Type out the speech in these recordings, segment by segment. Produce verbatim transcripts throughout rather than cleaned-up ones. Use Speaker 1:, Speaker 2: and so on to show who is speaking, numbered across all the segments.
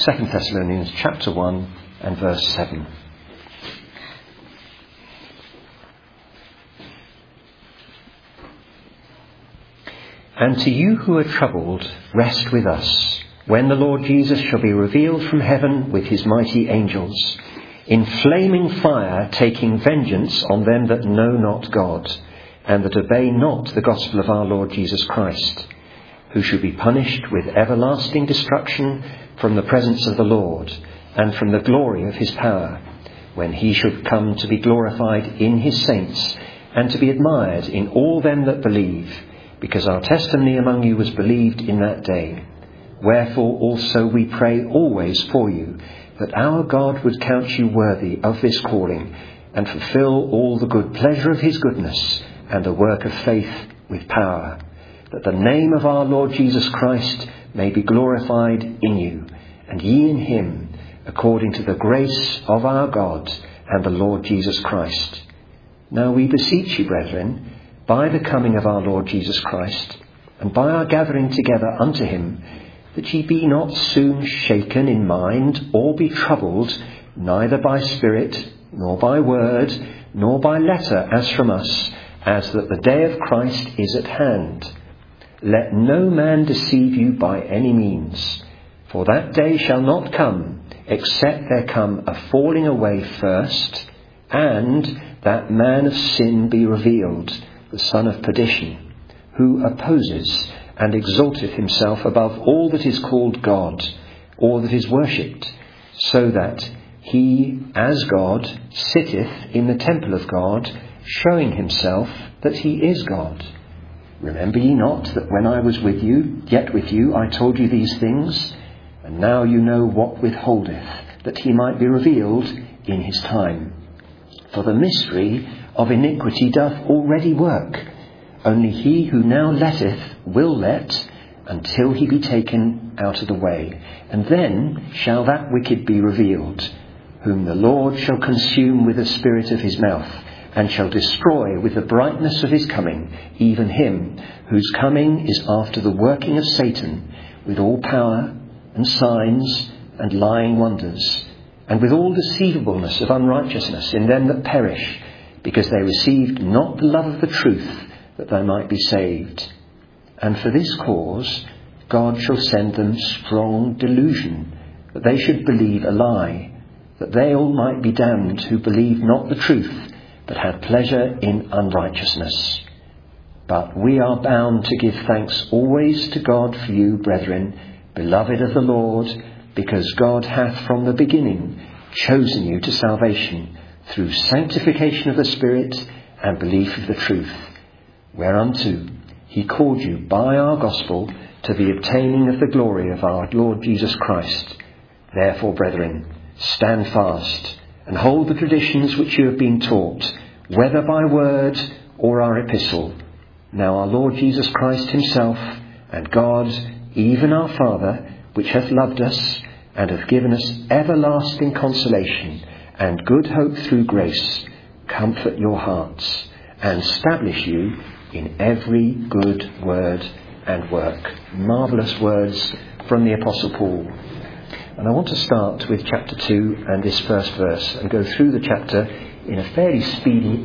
Speaker 1: Second Thessalonians chapter one and verse seven. And to you who are troubled, rest with us, when the Lord Jesus shall be revealed from heaven with his mighty angels, in flaming fire, taking vengeance on them that know not God, and that obey not the gospel of our Lord Jesus Christ, who shall be punished with everlasting destruction from the presence of the Lord, and from the glory of his power, when he shall come to be glorified in his saints, and to be admired in all them that believe, because our testimony among you was believed in that day. Wherefore also we pray always for you, that our God would count you worthy of this calling, and fulfill all the good pleasure of his goodness, and the work of faith with power, that the name of our Lord Jesus Christ may be glorified in you, and ye in him, according to the grace of our God and the Lord Jesus Christ. Now we beseech you, brethren, by the coming of our Lord Jesus Christ, and by our gathering together unto him, that ye be not soon shaken in mind, or be troubled, neither by spirit, nor by word, nor by letter as from us, as that the day of Christ is at hand. Let no man deceive you by any means, for that day shall not come, except there come a falling away first, and that man of sin be revealed, the son of perdition, who opposes and exalteth himself above all that is called God, or that is worshipped, so that he, as God, sitteth in the temple of God, showing himself that he is God. Remember ye not that when I was with you, yet with you, I told you these things? And now you know what withholdeth, that he might be revealed in his time. For the mystery of iniquity doth already work. Only he who now letteth will let, until he be taken out of the way. And then shall that wicked be revealed, whom the Lord shall consume with the spirit of his mouth, and shall destroy with the brightness of his coming, even him whose coming is after the working of Satan, with all power and signs and lying wonders, and with all deceivableness of unrighteousness in them that perish, because they received not the love of the truth, that they might be saved. And for this cause God shall send them strong delusion, that they should believe a lie, that they all might be damned who believed not the truth, but had pleasure in unrighteousness. But we are bound to give thanks always to God for you, brethren, beloved of the Lord, because God hath from the beginning chosen you to salvation, through sanctification of the Spirit and belief of the truth, whereunto he called you by our gospel to the obtaining of the glory of our Lord Jesus Christ. Therefore, brethren, stand fast, and hold the traditions which you have been taught, whether by word or our epistle. Now our Lord Jesus Christ himself, and God, even our Father, which hath loved us, and hath given us everlasting consolation, and good hope through grace, comfort your hearts, and establish you in every good word and work. Marvellous words from the Apostle Paul. And I want to start with chapter two and this first verse, and go through the chapter in a fairly speedy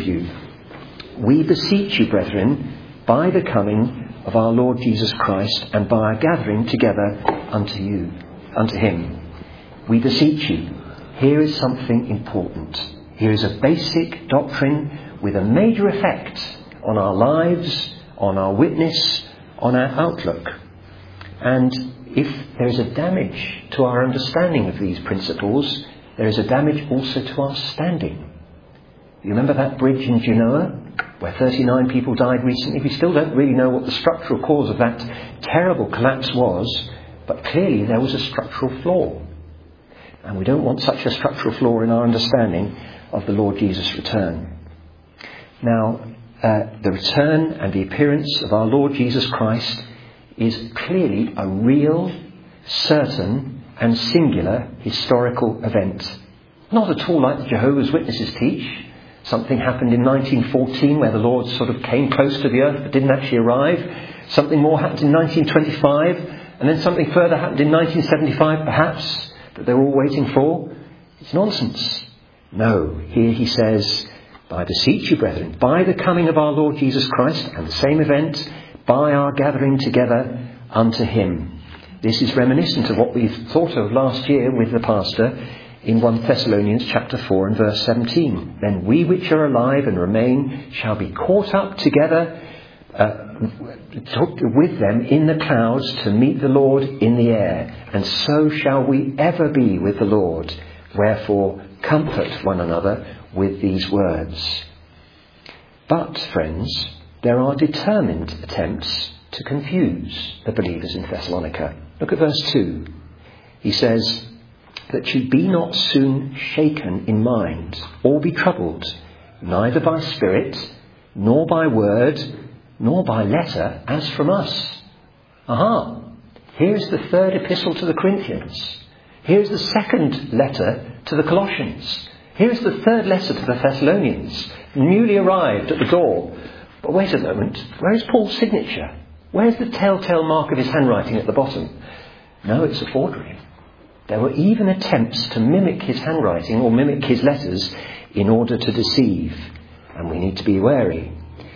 Speaker 1: overview. We beseech you, brethren, by the coming of our Lord Jesus Christ, and by our gathering together unto you, unto him. We beseech you. Here is something important. Here is a basic doctrine with a major effect on our lives, on our witness, on our outlook. And if there is a damage to our understanding of these principles, there is a damage also to our standing. You remember that bridge in Genoa where thirty-nine people died recently? We still don't really know what the structural cause of that terrible collapse was, but clearly there was a structural flaw. And we don't want such a structural flaw in our understanding of the Lord Jesus' return. Now, uh, the return and the appearance of our Lord Jesus Christ is clearly a real, certain and singular historical event. Not at all like the Jehovah's Witnesses teach. Something happened in nineteen fourteen where the Lord sort of came close to the earth but didn't actually arrive. Something more happened in nineteen twenty-five and then something further happened in nineteen seventy-five, perhaps, that they were all waiting for. It's nonsense. No, here he says, I beseech you, brethren, by the coming of our Lord Jesus Christ, and the same event, by our gathering together unto him. This is reminiscent of what we thought of last year with the pastor in First Thessalonians chapter four and verse seventeen. Then we which are alive and remain shall be caught up together uh, with them in the clouds to meet the Lord in the air. And so shall we ever be with the Lord. Wherefore comfort one another with these words. But, friends, there are determined attempts to confuse the believers in Thessalonica. Look at verse two. He says, that you be not soon shaken in mind, or be troubled, neither by spirit, nor by word, nor by letter, as from us. Aha! Here's the third epistle to the Corinthians. Here's the second letter to the Colossians. Here's the third letter to the Thessalonians, newly arrived at the door. But wait a moment, where's Paul's signature? Where's the telltale mark of his handwriting at the bottom? No, it's a forgery. There were even attempts to mimic his handwriting or mimic his letters in order to deceive. And we need to be wary.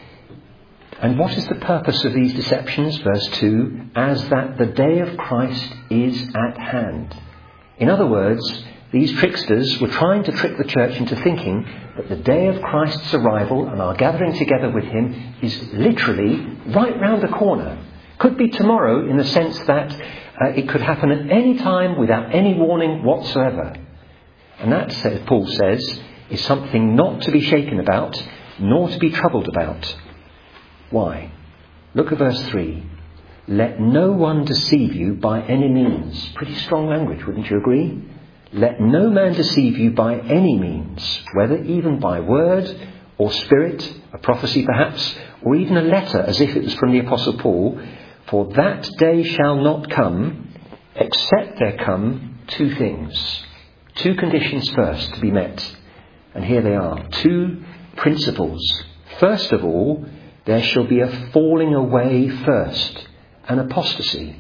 Speaker 1: And what is the purpose of these deceptions? Verse two, as that the day of Christ is at hand. In other words, these tricksters were trying to trick the church into thinking that the day of Christ's arrival and our gathering together with him is literally right round the corner. Could be tomorrow, in the sense that uh, it could happen at any time without any warning whatsoever. And that, says, Paul says, is something not to be shaken about, nor to be troubled about. Why? Look at verse three. Let no one deceive you by any means. Pretty strong language, wouldn't you agree? Let no man deceive you by any means, whether even by word or spirit, a prophecy perhaps, or even a letter as if it was from the Apostle Paul. For that day shall not come, except there come two things. Two conditions first to be met. And here they are. Two principles. First of all, there shall be a falling away first, an apostasy.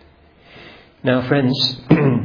Speaker 1: Now, friends,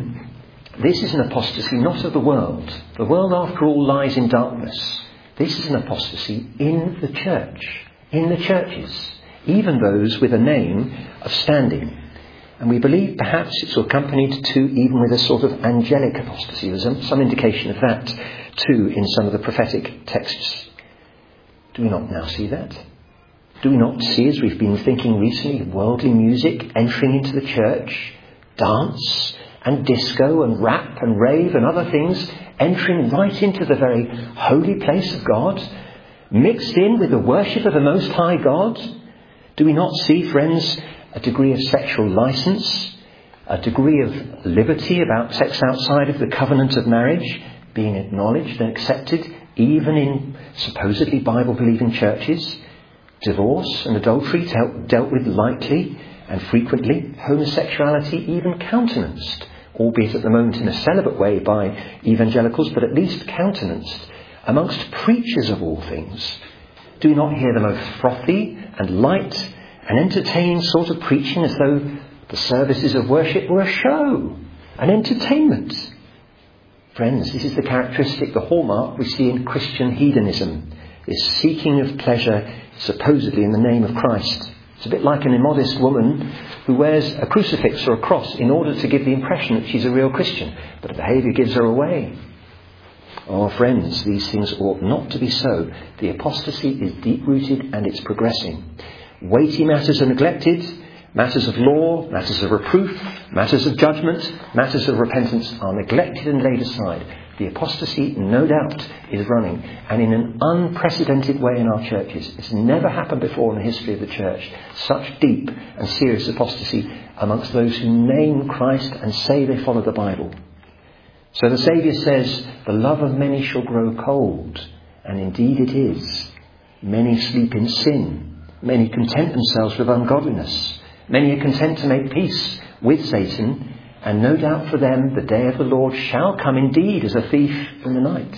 Speaker 1: this is an apostasy not of the world. The world, after all, lies in darkness. This is an apostasy in the church, in the churches, even those with a name of standing. And we believe perhaps it's accompanied too even with a sort of angelic apostasy. There's some indication of that too in some of the prophetic texts. Do we not now see that? Do we not see, as we've been thinking recently, worldly music entering into the church, dance and disco and rap and rave and other things entering right into the very holy place of God, mixed in with the worship of the Most High God? Do we not see, friends, a degree of sexual license, a degree of liberty about sex outside of the covenant of marriage being acknowledged and accepted even in supposedly Bible-believing churches? Divorce and adultery dealt, dealt with lightly and frequently. Homosexuality even countenanced, albeit at the moment in a celibate way by evangelicals, but at least countenanced amongst preachers of all things. Do we not hear the most frothy and light and entertaining sort of preaching as though the services of worship were a show, an entertainment? Friends, this is the characteristic, the hallmark we see in Christian hedonism, this seeking of pleasure supposedly in the name of Christ. It's a bit like an immodest woman who wears a crucifix or a cross in order to give the impression that she's a real Christian, but her behaviour gives her away. Oh, friends, these things ought not to be so. The apostasy is deep-rooted and it's progressing. Weighty matters are neglected. Matters of law, matters of reproof, matters of judgment, matters of repentance are neglected and laid aside. The apostasy, no doubt, is running, and in an unprecedented way in our churches. It's never happened before in the history of the church. Such deep and serious apostasy amongst those who name Christ and say they follow the Bible. So the Saviour says, the love of many shall grow cold, and indeed it is. Many sleep in sin. Many content themselves with ungodliness. Many are content to make peace with Satan, and no doubt for them the day of the Lord shall come indeed as a thief in the night.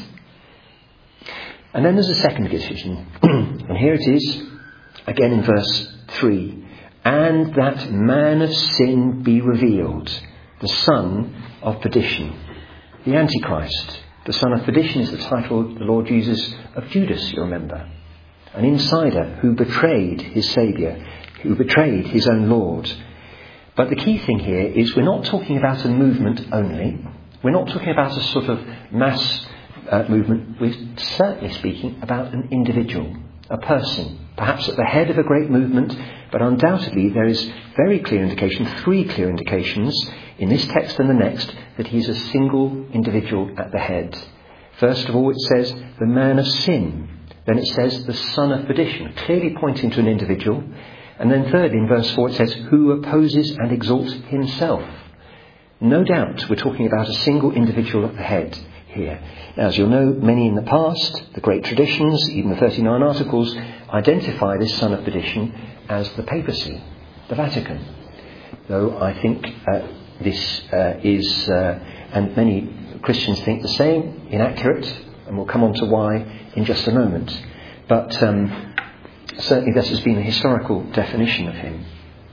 Speaker 1: And then there's a second decision, and here it is, again in verse three. and that man of sin be revealed, the son of perdition. The Antichrist, the son of perdition, is the title the Lord uses of Judas, you remember. An insider who betrayed his Saviour, who betrayed his own Lord. But the key thing here is we're not talking about a movement only. We're not talking about a sort of mass uh, movement. We're certainly speaking about an individual, a person, perhaps at the head of a great movement, but undoubtedly there is very clear indication, three clear indications in this text and the next, that he's a single individual at the head. First of all, it says the man of sin. Then it says the son of perdition, clearly pointing to an individual. And then thirdly, in verse four, it says, who opposes and exalts himself. No doubt we're talking about a single individual at the head here. Now, as you'll know, many in the past, the great traditions, even the thirty-nine Articles, identify this son of perdition as the papacy, the Vatican. Though I think uh, this uh, is, uh, and many Christians think the same, inaccurate, and we'll come on to why in just a moment. But um, certainly this has been the historical definition of him.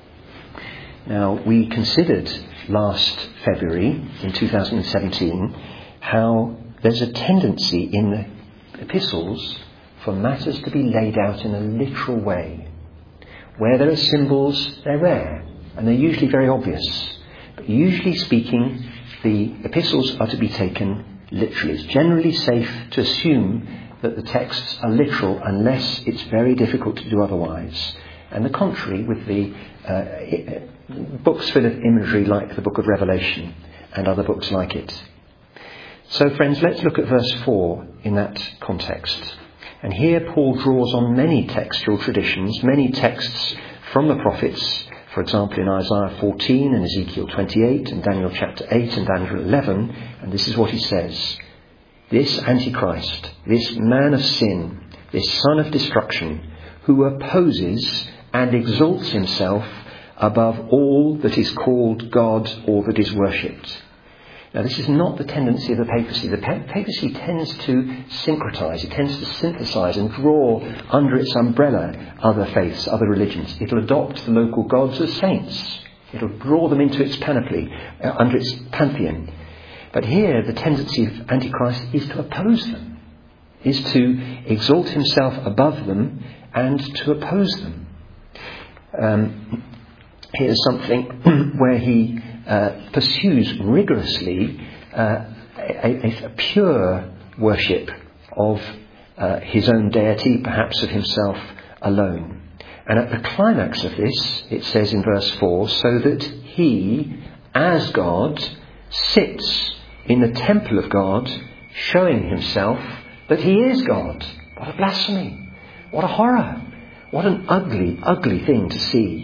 Speaker 1: Now, we considered last February in two thousand seventeen how there's a tendency in the epistles for matters to be laid out in a literal way. Where there are symbols, they're rare, and they're usually very obvious. But usually speaking, the epistles are to be taken literally. It's generally safe to assume that the texts are literal unless it's very difficult to do otherwise. And the contrary with the uh, books full of imagery like the book of Revelation and other books like it. So friends, let's look at verse four in that context. And here Paul draws on many textual traditions, many texts from the prophets, for example in Isaiah fourteen and Ezekiel twenty-eight and Daniel chapter eight and Daniel eleven, and this is what he says. This Antichrist, this man of sin, this son of destruction, who opposes and exalts himself above all that is called God or that is worshipped. Now, this is not the tendency of the papacy. The papacy tends to syncretize, it tends to synthesize and draw under its umbrella other faiths, other religions. It'll adopt the local gods as saints. It'll draw them into its panoply, uh, under its pantheon. But here, the tendency of Antichrist is to oppose them, is to exalt himself above them and to oppose them. Um, here's something where he uh, pursues rigorously uh, a, a, a pure worship of uh, his own deity, perhaps of himself alone. And at the climax of this, it says in verse four, so that he, as God, sits in the temple of God, showing himself that he is God. What a blasphemy! What a horror! What an ugly, ugly thing to see.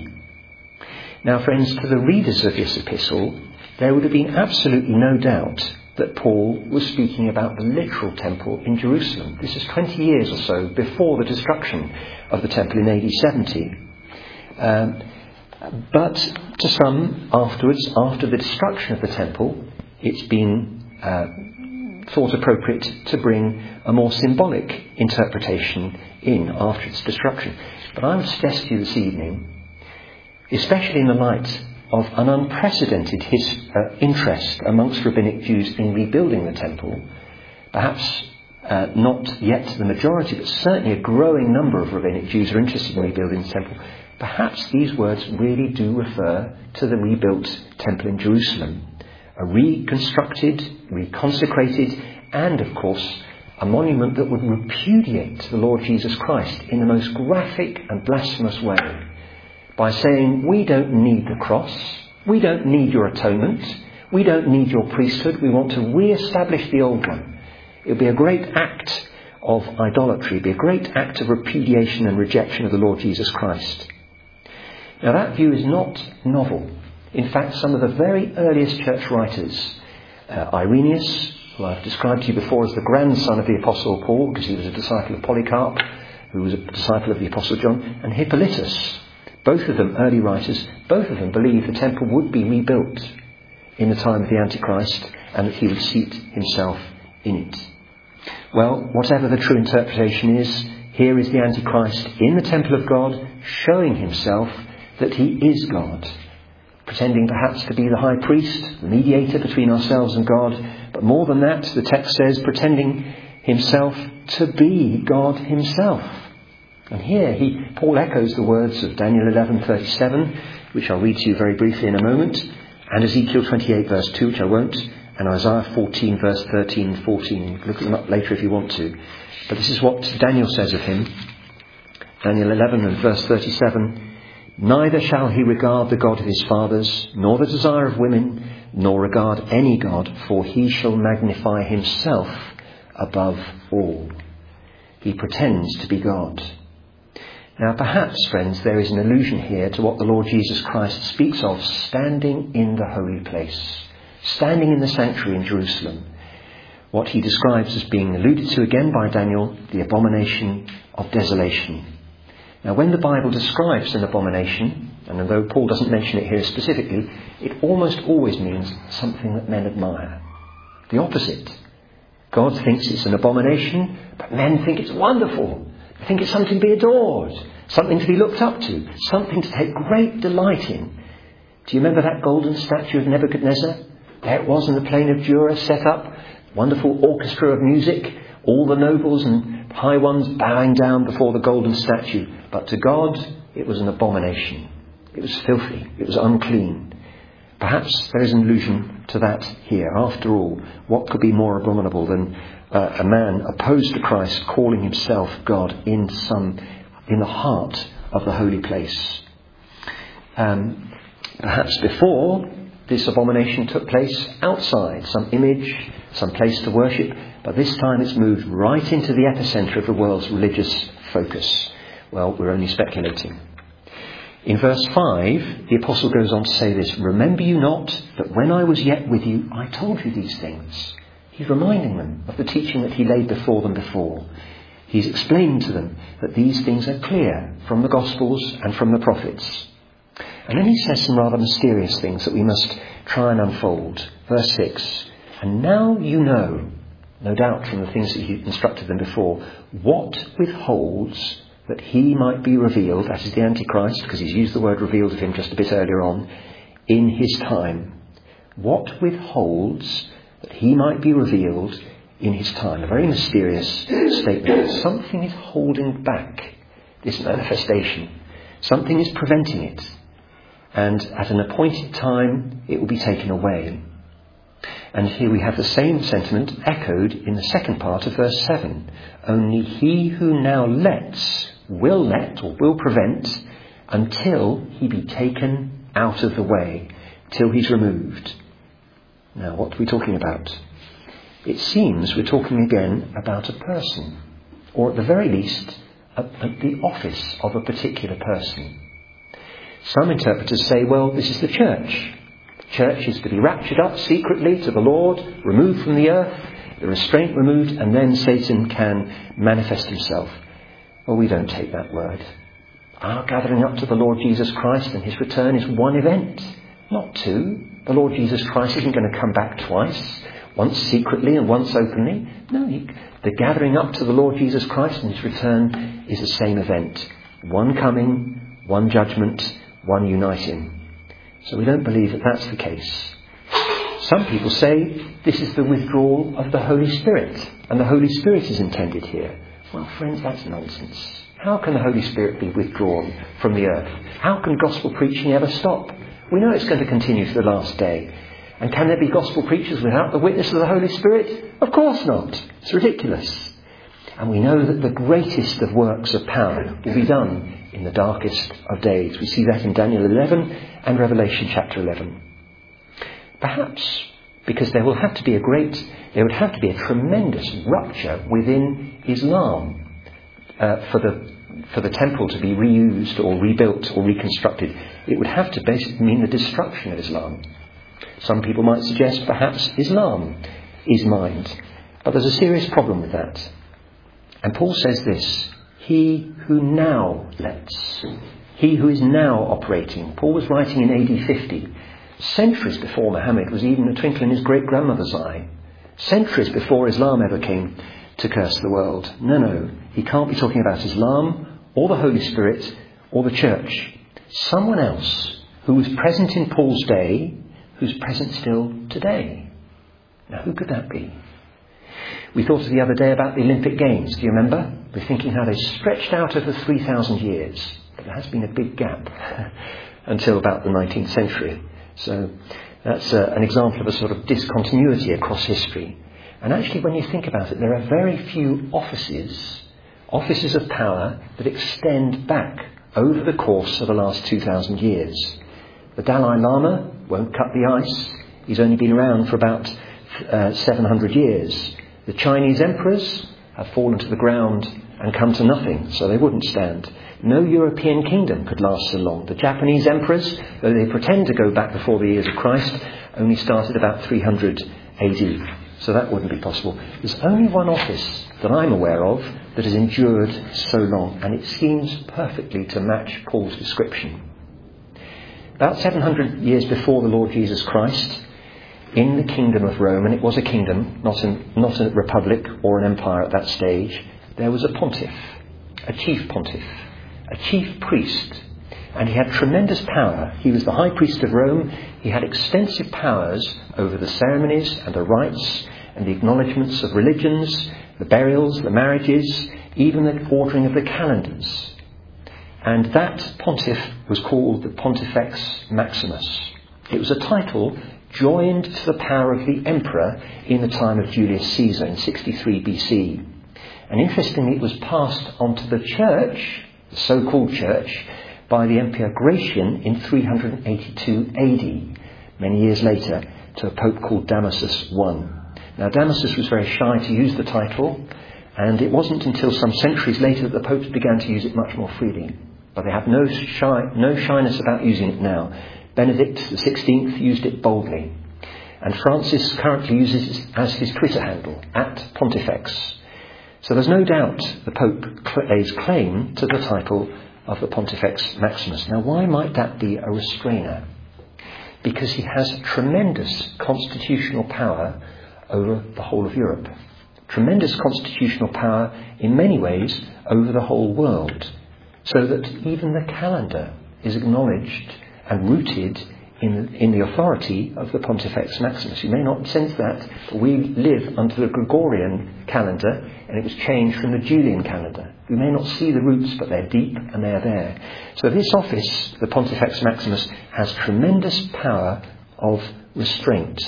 Speaker 1: Now, friends, to the readers of this epistle, there would have been absolutely no doubt that Paul was speaking about the literal temple in Jerusalem. This is twenty years or so before the destruction of the temple in A D seventy. Um, but to some, afterwards, after the destruction of the temple, it's been uh, thought appropriate to bring a more symbolic interpretation in after its destruction. But I would suggest to you this evening, especially in the light of an unprecedented his, uh, interest amongst rabbinic Jews in rebuilding the temple, perhaps uh, not yet the majority, but certainly a growing number of rabbinic Jews are interested in rebuilding the temple, perhaps these words really do refer to the rebuilt temple in Jerusalem. A reconstructed, reconsecrated, and of course, a monument that would repudiate the Lord Jesus Christ in the most graphic and blasphemous way by saying, we don't need the cross, we don't need your atonement, we don't need your priesthood, we want to re-establish the old one. It would be a great act of idolatry, it would be a great act of repudiation and rejection of the Lord Jesus Christ. Now that view is not novel. In fact, some of the very earliest church writers, uh, Irenaeus, who I've described to you before as the grandson of the Apostle Paul, because he was a disciple of Polycarp, who was a disciple of the Apostle John, and Hippolytus, both of them early writers, both of them believed the temple would be rebuilt in the time of the Antichrist and that he would seat himself in it. Well, whatever the true interpretation is, here is the Antichrist in the temple of God, showing himself that he is God, pretending perhaps to be the high priest, the mediator between ourselves and God, but more than that, the text says, pretending himself to be God himself. And here he, Paul echoes the words of Daniel eleven thirty-seven, which I'll read to you very briefly in a moment, and Ezekiel twenty-eight verse two, which I won't, and Isaiah fourteen verse thirteen and fourteen. Look them up later if you want to. But this is what Daniel says of him. Daniel eleven and verse thirty-seven. Neither shall he regard the God of his fathers, nor the desire of women, nor regard any God, for he shall magnify himself above all. He pretends to be God. Now perhaps, friends, there is an allusion here to what the Lord Jesus Christ speaks of standing in the holy place, standing in the sanctuary in Jerusalem. What he describes as being alluded to again by Daniel, the abomination of desolation. Now when the Bible describes an abomination, and although Paul doesn't mention it here specifically, it almost always means something that men admire. The opposite. God thinks it's an abomination, but men think it's wonderful. They think it's something to be adored, something to be looked up to, something to take great delight in. Do you remember that golden statue of Nebuchadnezzar? There it was in the plain of Dura, set up, wonderful orchestra of music, all the nobles and high ones bowing down before the golden statue. But to God, it was an abomination. It was filthy. It was unclean. Perhaps there is an allusion to that here. After all, what could be more abominable than uh, a man opposed to Christ calling himself God in some in the heart of the holy place? Um, perhaps before this abomination took place outside, some image, some place to worship, but this time it's moved right into the epicenter of the world's religious focus. Well, we're only speculating. In verse five, the apostle goes on to say this, remember you not that when I was yet with you, I told you these things. He's reminding them of the teaching that he laid before them before. He's explained to them that these things are clear from the Gospels and from the prophets. And then he says some rather mysterious things that we must try and unfold. Verse six, and now you know, no doubt from the things that he instructed them before, what withholds that he might be revealed, that is the Antichrist, because he's used the word revealed of him just a bit earlier on, in his time. What withholds that he might be revealed in his time? A very mysterious statement. Something is holding back this manifestation. Something is preventing it. And at an appointed time, it will be taken away. And here we have the same sentiment echoed in the second part of verse seven. Only he who now lets will let or will prevent until he be taken out of the way, till he's removed. Now, what are we talking about? It seems we're talking again about a person, or at the very least, at, at the office of a particular person. Some interpreters say, well, this is the church. The church is to be raptured up secretly to the Lord, removed from the earth, the restraint removed, and then Satan can manifest himself. Well, we don't take that word. Our gathering up to the Lord Jesus Christ and his return is one event, not two. The Lord Jesus Christ isn't going to come back twice, once secretly and once openly. No, he, the gathering up to the Lord Jesus Christ and his return is the same event. One coming, one judgment, one uniting. So we don't believe that that's the case. Some people say this is the withdrawal of the Holy Spirit, and the Holy Spirit is intended here. Well, friends, that's nonsense. How can the Holy Spirit be withdrawn from the earth? How can gospel preaching ever stop? We know it's going to continue to the last day. And can there be gospel preachers without the witness of the Holy Spirit? Of course not. It's ridiculous. And we know that the greatest of works of power will be done in the darkest of days. We see that in Daniel eleven and Revelation chapter eleven. Perhaps because there will have to be a great, there would have to be a tremendous rupture within Islam uh, for the for the temple to be reused or rebuilt or reconstructed. It would have to basically mean the destruction of Islam. Some people might suggest perhaps Islam is mind. But there's a serious problem with that. And Paul says this, he who now lets, he who is now operating. Paul was writing in A D fifty. Centuries before Muhammad was even a twinkle in his great-grandmother's eye. Centuries before Islam ever came to curse the world. No, no, he can't be talking about Islam or the Holy Spirit or the church. Someone else who was present in Paul's day, who's present still today. Now, who could that be? We thought the other day about the Olympic Games. Do you remember? We're thinking how they stretched out over three thousand years. But there has been a big gap until about the nineteenth century. So that's uh, an example of a sort of discontinuity across history. And actually, when you think about it, there are very few offices, offices of power that extend back over the course of the last two thousand years. The Dalai Lama won't cut the ice. He's only been around for about uh, seven hundred years. The Chinese emperors have fallen to the ground and come to nothing, so they wouldn't stand. No European kingdom could last so long. The Japanese emperors, though they pretend to go back before the years of Christ, only started about three hundred A D. So that wouldn't be possible. There's only one office that I'm aware of that has endured so long, and it seems perfectly to match Paul's description. About seven hundred years before the Lord Jesus Christ, in the kingdom of Rome, and it was a kingdom, not a, not a republic or an empire at that stage, there was a pontiff, a chief pontiff, a chief priest, and he had tremendous power. He was the high priest of Rome. He had extensive powers over the ceremonies and the rites and the acknowledgements of religions, the burials, the marriages, even the ordering of the calendars. And that pontiff was called the Pontifex Maximus. It was a title joined to the power of the emperor in the time of Julius Caesar in sixty-three B C. And interestingly, it was passed on to the church, the so-called church, by the Emperor Gratian in three hundred eighty-two A D, many years later, to a pope called Damasus the First. Now, Damasus was very shy to use the title, and it wasn't until some centuries later that the popes began to use it much more freely. But they have no shy, no shyness about using it now. Benedict the sixteenth used it boldly. And Francis currently uses it as his Twitter handle, at Pontifex. So there's no doubt the Pope lays claim to the title of the Pontifex Maximus. Now, why might that be a restrainer? Because he has tremendous constitutional power over the whole of Europe. Tremendous constitutional power, in many ways, over the whole world. So that even the calendar is acknowledged and rooted in, in the authority of the Pontifex Maximus. You may not sense that, but we live under the Gregorian calendar, and it was changed from the Julian calendar. We may not see the roots, but they're deep and they're there. So this office, the Pontifex Maximus, has tremendous power of restraint.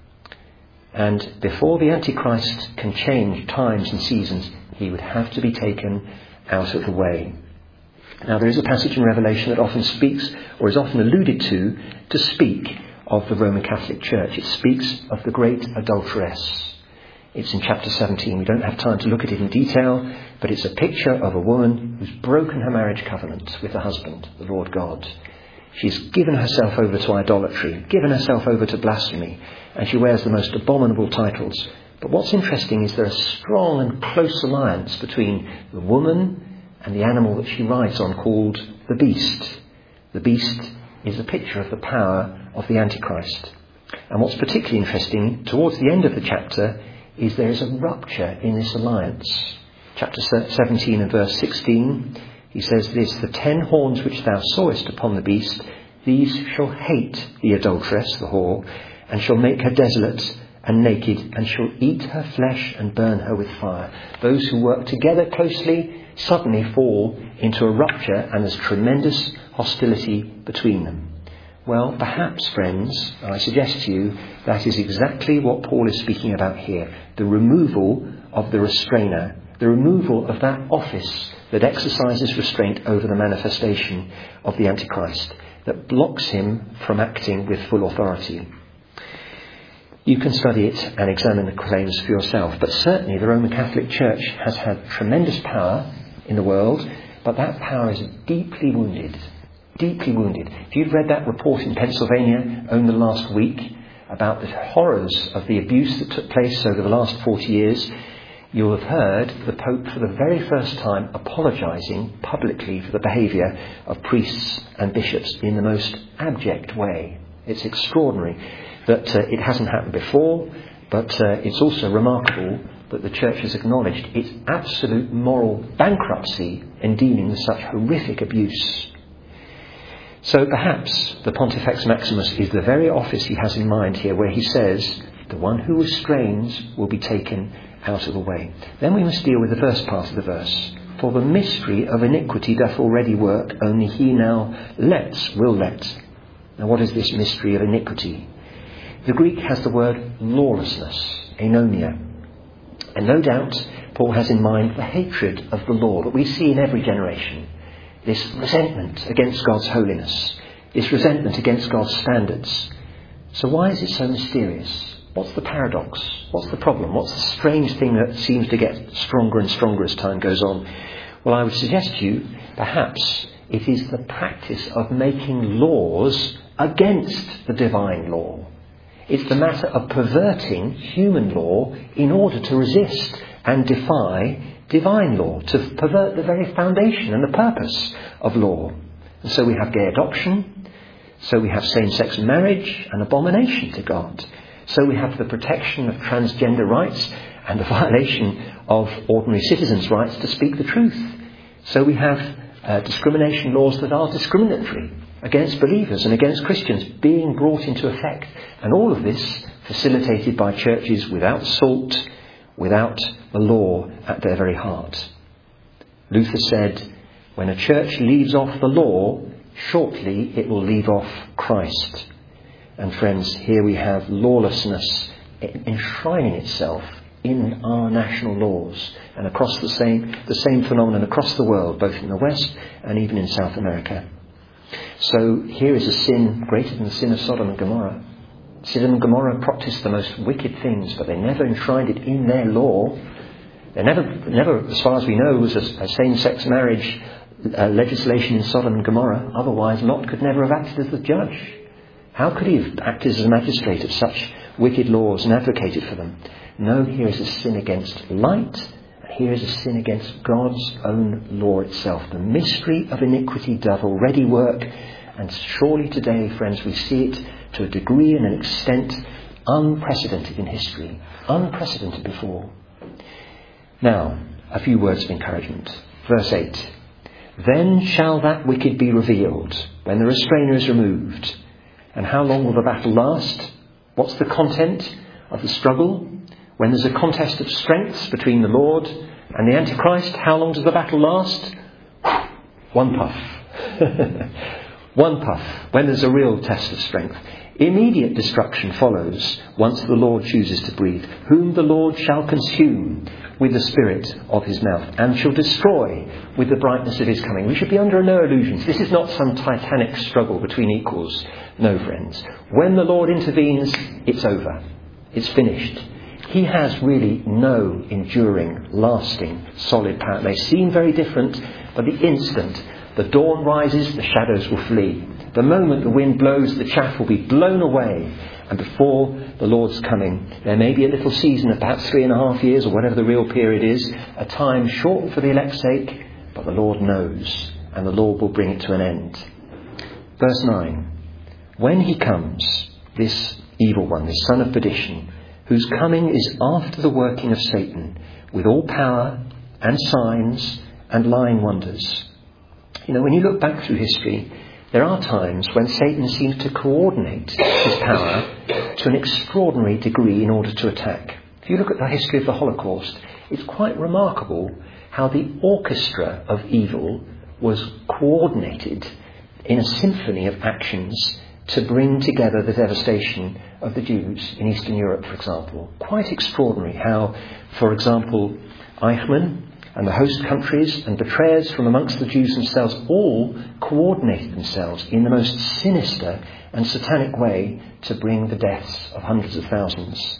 Speaker 1: And before the Antichrist can change times and seasons, he would have to be taken out of the way. Now, there is a passage in Revelation that often speaks, or is often alluded to, to speak of the Roman Catholic Church. It speaks of the great adulteress. It's in chapter seventeen. We don't have time to look at it in detail, but it's a picture of a woman who's broken her marriage covenant with her husband, the Lord God. She's given herself over to idolatry, given herself over to blasphemy, and she wears the most abominable titles. But what's interesting is there's a strong and close alliance between the woman and the animal that she rides on, called the beast. The beast is a picture of the power of the Antichrist. And what's particularly interesting, towards the end of the chapter, is there is a rupture in this alliance. Chapter seventeen and verse sixteen, he says this: "The ten horns which thou sawest upon the beast, these shall hate the adulteress, the whore, and shall make her desolate and naked, and shall eat her flesh and burn her with fire." Those who work together closely suddenly fall into a rupture, and there's tremendous hostility between them. Well, perhaps, friends, I suggest to you, that is exactly what Paul is speaking about here. The removal of the restrainer, the removal of that office that exercises restraint over the manifestation of the Antichrist, that blocks him from acting with full authority. You can study it and examine the claims for yourself, but certainly the Roman Catholic Church has had tremendous power in the world, but that power is deeply wounded, deeply wounded. If you've read that report in Pennsylvania only the last week about the horrors of the abuse that took place over the last forty years, you'll have heard the Pope for the very first time apologising publicly for the behaviour of priests and bishops in the most abject way. It's extraordinary that uh, it hasn't happened before, but uh, it's also remarkable that the Church has acknowledged its absolute moral bankruptcy in dealing with such horrific abuse. So perhaps the Pontifex Maximus is the very office he has in mind here, where he says, the one who restrains will be taken out of the way. Then we must deal with the first part of the verse. For the mystery of iniquity doth already work, only he now lets, will let. Now what is this mystery of iniquity? The Greek has the word lawlessness, anomia. And no doubt Paul has in mind the hatred of the law that we see in every generation. This resentment against God's holiness. This resentment against God's standards. So why is it so mysterious? What's the paradox? What's the problem? What's the strange thing that seems to get stronger and stronger as time goes on? Well, I would suggest to you, perhaps it is the practice of making laws against the divine law. It's the matter of perverting human law in order to resist and defy divine law, to pervert the very foundation and the purpose of law. And so we have gay adoption, so we have same-sex marriage, an abomination to God. So we have the protection of transgender rights and the violation of ordinary citizens' rights to speak the truth. So we have uh, discrimination laws that are discriminatory against believers and against Christians being brought into effect. And all of this facilitated by churches without salt, without the law at their very heart. Luther said, when a church leaves off the law, shortly it will leave off Christ. And friends, here we have lawlessness enshrining itself in our national laws and across the same, the same phenomenon across the world, both in the West and even in South America. So here is a sin greater than the sin of Sodom and Gomorrah. Sodom and Gomorrah practiced the most wicked things, but they never enshrined it in their law. There never, never, as far as we know, was a, a same-sex marriage uh, legislation in Sodom and Gomorrah. Otherwise, Lot could never have acted as the judge. How could he have acted as a magistrate of such wicked laws and advocated for them? No, here is a sin against light, and here is a sin against God's own law itself. The mystery of iniquity doth already work, and surely today, friends, we see it to a degree and an extent unprecedented in history, unprecedented before. Now, a few words of encouragement. Verse eight. Then shall that wicked be revealed, when the restrainer is removed. And how long will the battle last? What's the content of the struggle? When there's a contest of strengths between the Lord and the Antichrist, how long does the battle last? One puff. One puff. When there's a real test of strength. Immediate destruction follows once the Lord chooses to breathe. Whom the Lord shall consume with the spirit of his mouth, and shall destroy with the brightness of his coming. We should be under no illusions. This is not some titanic struggle between equals. No, friends. When the Lord intervenes, it's over. It's finished. He has really no enduring, lasting, solid power. It may seem very different, but the instant the dawn rises, the shadows will flee. The moment the wind blows, the chaff will be blown away. And before the Lord's coming, there may be a little season of perhaps three and a half years, or whatever the real period is, a time short for the elect's sake, but the Lord knows, and the Lord will bring it to an end. Verse nine. When he comes, this evil one, this son of perdition, whose coming is after the working of Satan, with all power and signs and lying wonders. You know, when you look back through history, there are times when Satan seems to coordinate his power to an extraordinary degree in order to attack. If you look at the history of the Holocaust, it's quite remarkable how the orchestra of evil was coordinated in a symphony of actions to bring together the devastation of the Jews in Eastern Europe, for example. Quite extraordinary how, for example, Eichmann and the host countries and betrayers from amongst the Jews themselves all coordinated themselves in the most sinister and satanic way to bring the deaths of hundreds of thousands.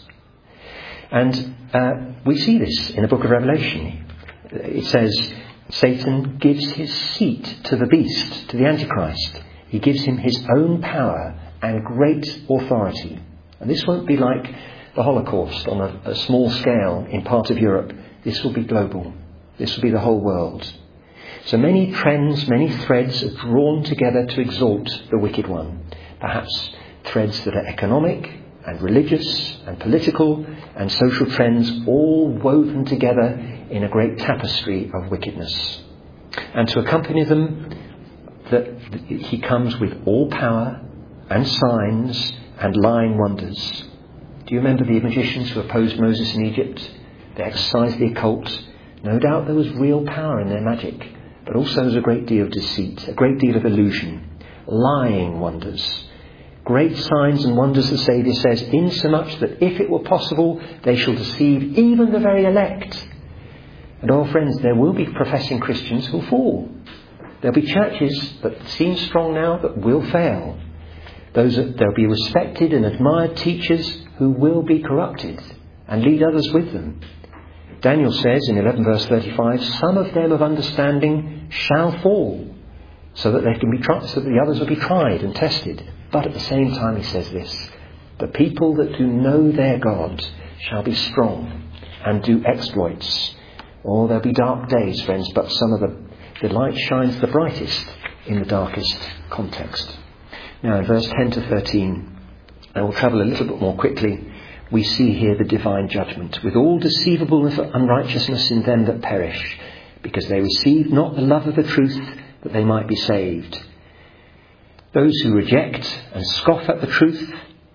Speaker 1: And uh, we see this in the book of Revelation. It says, Satan gives his seat to the beast, to the Antichrist. He gives him his own power and great authority. And this won't be like the Holocaust on a, a small scale in part of Europe. This will be global. This will be the whole world. So many trends, many threads are drawn together to exalt the wicked one. Perhaps threads that are economic and religious and political and social trends, all woven together in a great tapestry of wickedness. And to accompany them, that he comes with all power and signs and lying wonders. Do you remember the magicians who opposed Moses in Egypt? They exercised the occult. No doubt there was real power in their magic, but also there was a great deal of deceit, a great deal of illusion, lying wonders. Great signs and wonders, the Saviour says, insomuch that if it were possible, they shall deceive even the very elect. And oh friends, there will be professing Christians who will fall. There'll be churches that seem strong now that will fail. Those that, there'll be respected and admired teachers who will be corrupted and lead others with them. Daniel says in eleven verse thirty-five, some of them of understanding shall fall, so that they can be tried, so that the others will be tried and tested. But at the same time he says this, the people that do know their God shall be strong and do exploits. Oh, there'll be dark days, friends, but some of the, the light shines the brightest in the darkest context. Now in verse ten to thirteen, I will travel a little bit more quickly. We see here the divine judgment, with all deceivableness and unrighteousness in them that perish, because they received not the love of the truth, that they might be saved. Those who reject and scoff at the truth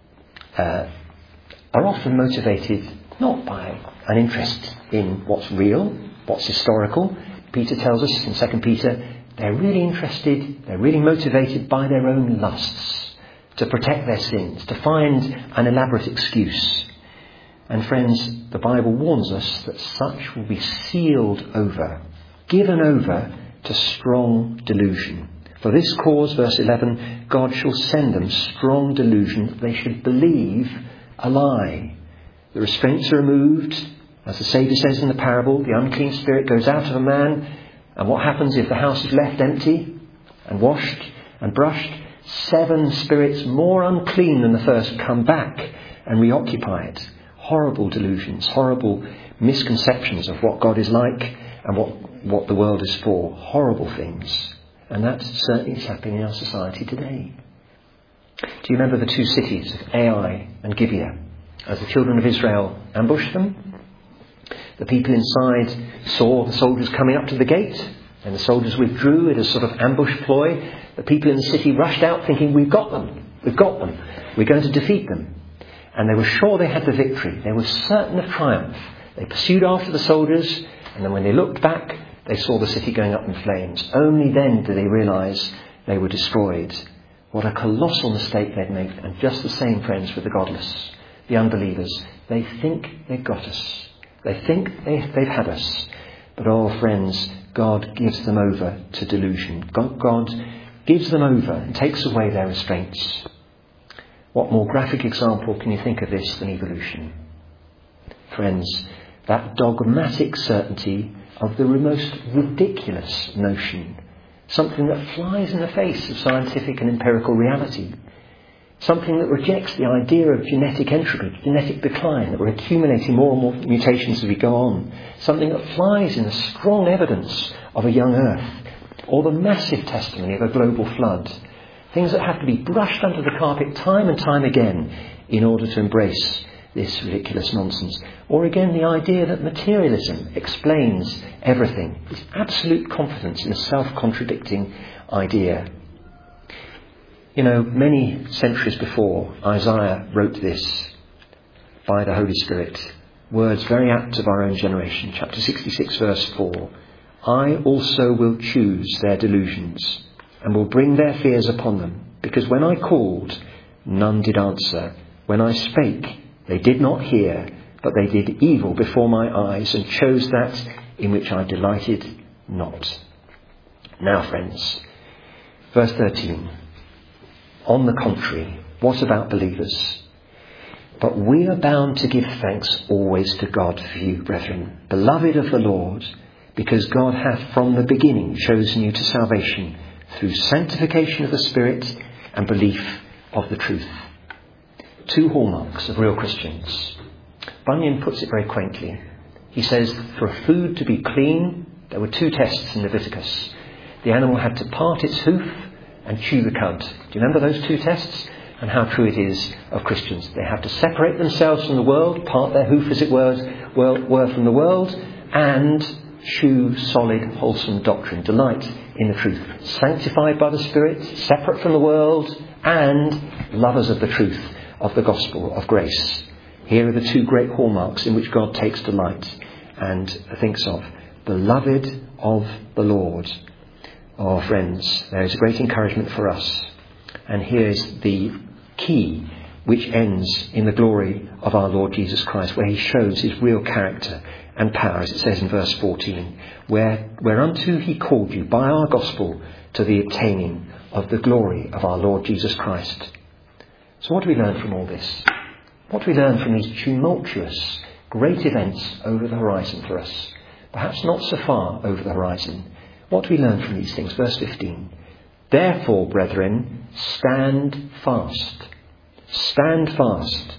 Speaker 1: uh, are often motivated not by an interest in what's real, what's historical. Peter tells us in Second Peter, they're really interested, they're really motivated by their own lusts, to protect their sins, to find an elaborate excuse. And friends, the Bible warns us that such will be sealed over, given over to strong delusion. For this cause, verse eleven, God shall send them strong delusion that they should believe a lie. The restraints are removed. As the Saviour says in the parable, the unclean spirit goes out of a man, and what happens if the house is left empty and washed and brushed? Seven spirits more unclean than the first come back and reoccupy it. Horrible delusions, horrible misconceptions of what God is like and what, what the world is for. Horrible things. And that certainly is happening in our society today. Do you remember the two cities of Ai and Gibeah? As the children of Israel ambushed them, the people inside saw the soldiers coming up to the gate, and the soldiers withdrew in a sort of ambush ploy. The people in the city rushed out thinking, we've got them, we've got them, we're going to defeat them. And they were sure they had the victory. They were certain of triumph. They pursued after the soldiers, and then when they looked back, they saw the city going up in flames. Only then did they realise they were destroyed. What a colossal mistake they'd made. And just the same, friends, with the godless, the unbelievers. They think they've got us. They think they, they've had us. But oh, friends, God gives them over to delusion. God, God gives them over and takes away their restraints. What more graphic example can you think of this than evolution? Friends, that dogmatic certainty of the most ridiculous notion, something that flies in the face of scientific and empirical reality, something that rejects the idea of genetic entropy, genetic decline, that we're accumulating more and more mutations as we go on, something that flies in the strong evidence of a young earth, or the massive testimony of a global flood, things that have to be brushed under the carpet time and time again in order to embrace this ridiculous nonsense. Or again, the idea that materialism explains everything. This absolute confidence in a self-contradicting idea. You know, many centuries before, Isaiah wrote this by the Holy Spirit. Words very apt of our own generation. Chapter sixty-six, verse four. I also will choose their delusions and will bring their fears upon them. Because when I called, none did answer. When I spake, they did not hear, but they did evil before my eyes and chose that in which I delighted not. Now, friends, verse thirteen. On the contrary, what about believers? But we are bound to give thanks always to God for you, brethren, beloved of the Lord, because God hath from the beginning chosen you to salvation through sanctification of the Spirit and belief of the truth. Two hallmarks of real Christians. Bunyan puts it very quaintly. He says, for a food to be clean, there were two tests in Leviticus. The animal had to part its hoof and chew the cud. Do you remember those two tests? And how true it is of Christians. They have to separate themselves from the world, part their hoof, as it were, were from the world, and chew solid, wholesome doctrine. Delight in the truth, sanctified by the Spirit, separate from the world, and lovers of the truth of the gospel of grace. Here are the two great hallmarks in which God takes delight and thinks of. Beloved of the Lord. Oh, friends, there is a great encouragement for us. And here's the key which ends in the glory of our Lord Jesus Christ, where he shows his real character and power, as it says in verse fourteen, where whereunto he called you by our gospel to the obtaining of the glory of our Lord Jesus Christ. So what do we learn from all this? What do we learn from these tumultuous, great events over the horizon for us? Perhaps not so far over the horizon. What do we learn from these things? Verse fifteen. Therefore, brethren, stand fast. Stand fast.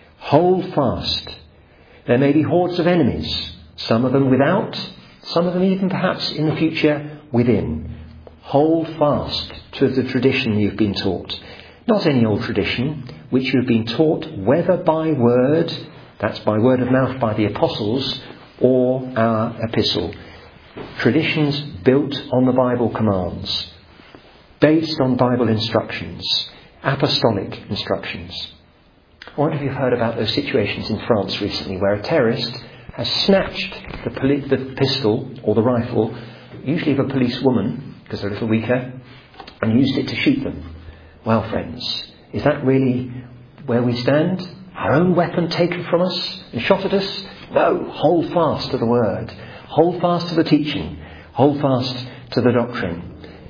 Speaker 1: Hold fast. There may be hordes of enemies, some of them without, some of them even perhaps in the future within. Hold fast to the tradition you've been taught. Not any old tradition, which you've been taught, whether by word, that's by word of mouth by the apostles, or our epistle. Traditions built on the Bible commands, based on Bible instructions, apostolic instructions. I wonder if you've heard about those situations in France recently where a terrorist has snatched the, poli- the pistol or the rifle, usually of a policewoman, because they're a little weaker, and used it to shoot them. Well, friends, is that really where we stand? Our own weapon taken from us and shot at us? No, hold fast to the word. Hold fast to the teaching. Hold fast to the doctrine.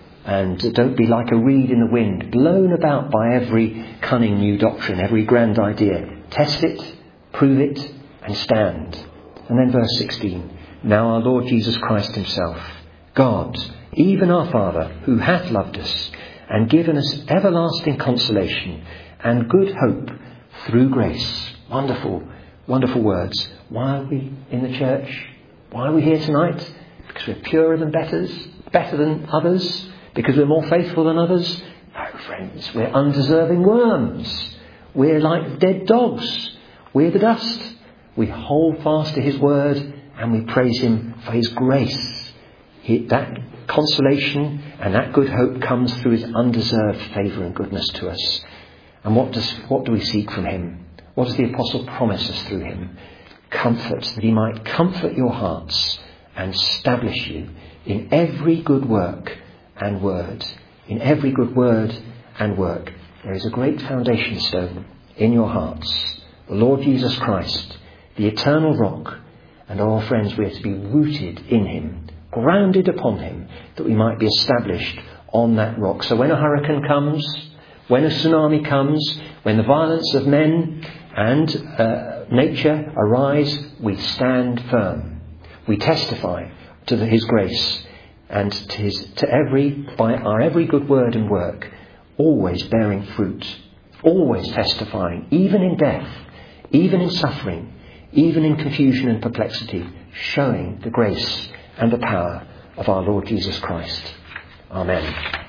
Speaker 1: And don't be like a reed in the wind, blown about by every cunning new doctrine, every grand idea. Test it, prove it, and stand. And then verse sixteen. Now our Lord Jesus Christ himself, God, even our Father, who hath loved us, and given us everlasting consolation and good hope through grace. Wonderful, wonderful words. Why are we in the church? Why are we here tonight? Because we're purer than betters, better than others? Because we're more faithful than others? No, friends, we're undeserving worms. We're like dead dogs. We're the dust. We hold fast to his word and we praise him for his grace. He, that consolation and that good hope comes through his undeserved favour and goodness to us. And what does what do we seek from him? What does the apostle promise us through him? Comfort, that he might comfort your hearts and establish you in every good work and word. In every good word and work. There is a great foundation stone in your hearts. The Lord Jesus Christ, the eternal rock. And our friends, we are to be rooted in him, grounded upon him, that we might be established on that rock. So when a hurricane comes, when a tsunami comes, when the violence of men and uh, nature arise, we stand firm. We testify to the, his grace and to, his, to every, by our every good word and work, always bearing fruit, always testifying, even in death, even in suffering, even in confusion and perplexity, showing the grace and the power of our Lord Jesus Christ. Amen.